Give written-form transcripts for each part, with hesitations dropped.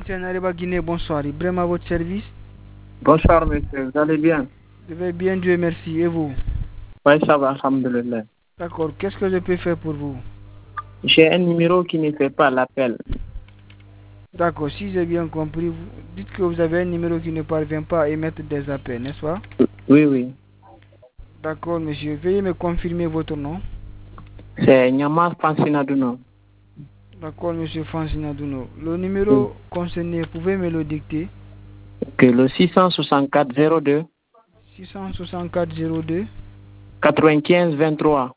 MTN Ariba Guinée, bonsoir. Ibrahim à votre service. Bonsoir, monsieur. Vous allez bien? Je vais bien, Dieu merci. Et vous? Oui, ça va, alhamdoulilah. D'accord. Qu'est-ce que je peux faire pour vous? J'ai un numéro qui ne fait pas l'appel. D'accord. Si j'ai bien compris, dites que vous avez un numéro qui ne parvient pas à émettre des appels, n'est-ce pas? Oui, oui. D'accord, monsieur. Veuillez me confirmer votre nom. C'est Nyama Pansinaduno. D'accord, monsieur Francinaduno. Le numéro concerné, pouvez me le dicter? Ok, le 664 02 664 02 95 23.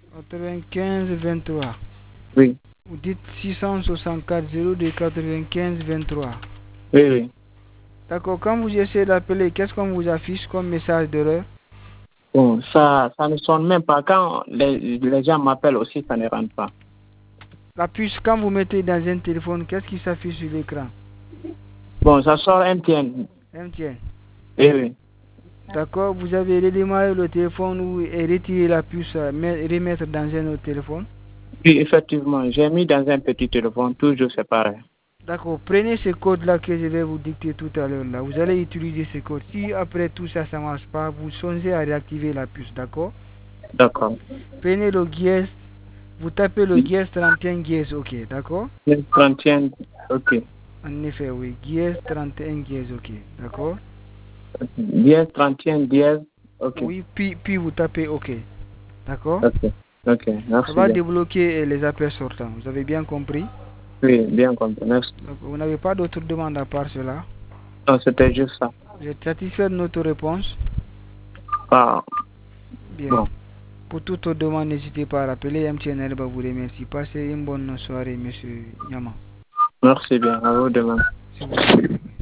95 23. Oui, Vous dites 664 02 95 23. oui, oui. D'accord, quand vous essayez d'appeler, qu'est-ce qu'on vous affiche comme message d'erreur? Bon, ça ne sonne même pas. Quand les gens m'appellent aussi, ça ne rentre pas. La puce, quand vous mettez dans un téléphone, qu'est-ce qui s'affiche sur l'écran? Bon, ça sort MTN. MTN. Oui, oui. D'accord, vous avez redémarré le téléphone et retiré la puce, remettre dans un autre téléphone? Oui, effectivement, j'ai mis dans un petit téléphone, toujours séparé. D'accord, prenez ce code-là que je vais vous dicter tout à l'heure. Là, vous allez utiliser ce code. Si après tout ça, ça ne marche pas, vous songez à réactiver la puce, d'accord? D'accord. Prenez le GS, vous tapez le GS 31 GS, ok, d'accord? 31, ok. En effet, oui, GS 31 GS, ok, d'accord? 10, 31, 10, ok. Oui, puis vous tapez ok, d'accord? Ok, ok, Ça merci va bien. débloquer les appels sortants, vous avez bien compris? Oui, bien compris, merci. Donc, vous n'avez pas d'autres demandes à part cela? Non, c'était juste ça. Vous êtes satisfait de notre réponse? Ah, Bien. bon, Pour toute autre demande, n'hésitez pas à rappeler. MTN Elba vous remercie. Passez une bonne soirée, monsieur Nyama. merci bien, à vous demain. S'il vous plaît.